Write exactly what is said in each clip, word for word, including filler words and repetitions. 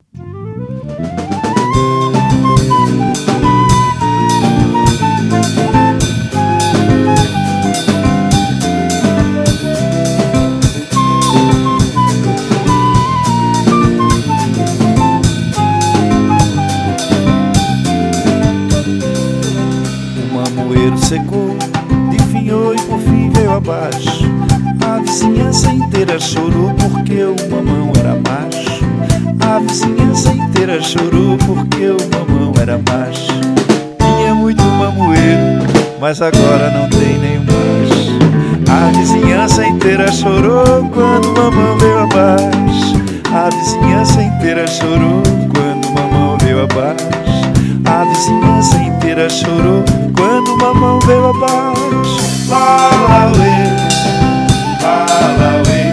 Secou, definhou e por fim veio abaixo. A vizinhança inteira chorou porque o mamão era macho. A vizinhança inteira chorou porque o mamão era macho. Tinha muito mamoeiro, mas agora não tem nenhum macho. A vizinhança inteira chorou quando o mamão veio abaixo. A vizinhança inteira chorou quando o mamão veio abaixo. A vizinhança inteira chorou quando o mamão veio abaixo. Lá, lá, uê, lá, lá, uê,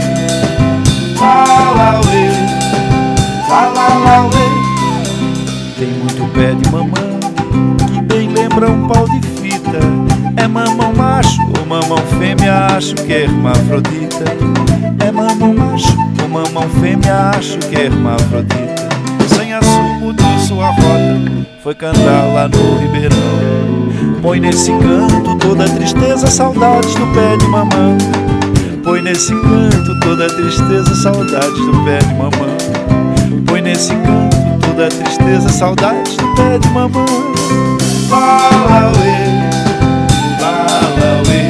lá, lá, uê, lá, lá, lá, uê. Tem muito pé de mamão que bem lembra um pau de fita. É mamão macho ou mamão fêmea, acho que é hermafrodita. É mamão macho ou mamão fêmea, acho que é hermafrodita. Sem assumo de sua rota, foi cantar lá no Ribeirão. Põe nesse canto toda a tristeza, saudades do pé de mamão. Põe nesse canto toda a tristeza, saudades do pé de mamão. Põe nesse canto toda a tristeza, saudades do pé de mamão. Lá, lá, uê, lá, lá, uê,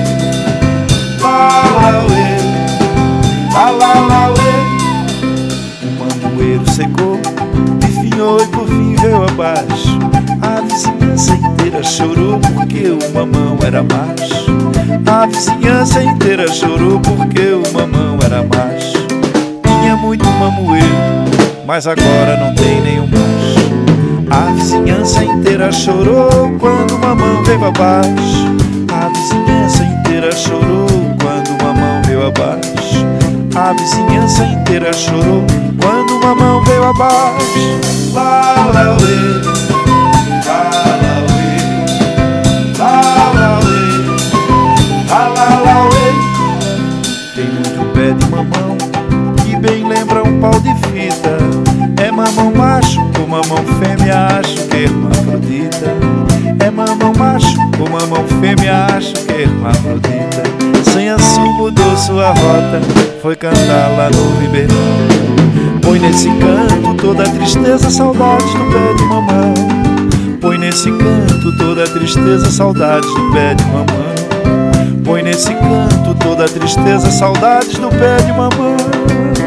lá, lá, uê, lá, lá, lá, uê. O mamoeiro secou, definhou e por fim veio abaixo. A vizinhança inteira chorou porque o mamão era macho. A vizinhança inteira chorou porque o mamão era macho. Tinha muito mamoeiro, mas agora não tem nenhum macho. A vizinhança inteira chorou quando o mamão veio abaixo. A vizinhança inteira chorou quando o mamão veio abaixo. A vizinhança inteira chorou quando o mamão veio abaixo. Lá, lá, uê, tem muito pé de mamão que bem lembra um pau de fita. É mamão macho ou mamão fêmea, acho que é hermafrodita. É mamão macho ou mamão fêmea, acho que é hermafrodita. Sem assumo mudou sua rota, foi cantar lá no Ribeirão. Põe nesse canto toda a tristeza, saudades do pé de mamão. Põe nesse canto toda a tristeza, saudades do pé de mamão. Põe nesse canto toda a tristeza, saudades do pé de mamão.